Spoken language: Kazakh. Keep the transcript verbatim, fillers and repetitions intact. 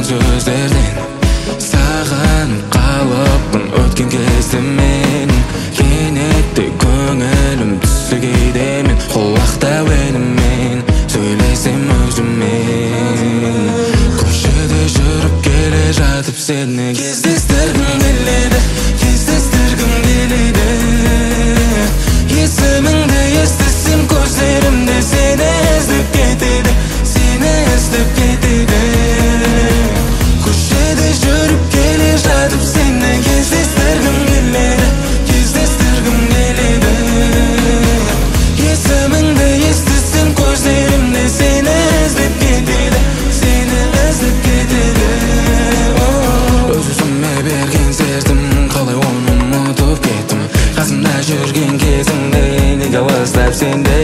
sözlerden sağanıp kalıpmın ötken kezde men kenetde köngülüm düşse keyde men kulakta benim men söylesem özümen köşede жүрүп келе жатып seni кездестіргім келеді кездестіргім келеді есіміңді естісем көздерімде сені іздеп кетеді сені іздеп кетеді көшеде жүріп келе жатып сені кездестіргім келеді кездестіргім келеді есіміңді естісем көздерімде сені іздеп кетеді сені іздеп кетеді өзіме берген сертім қалай оны ұмытып кеттім қасымда жүрген кезіңде неге алыстап сенде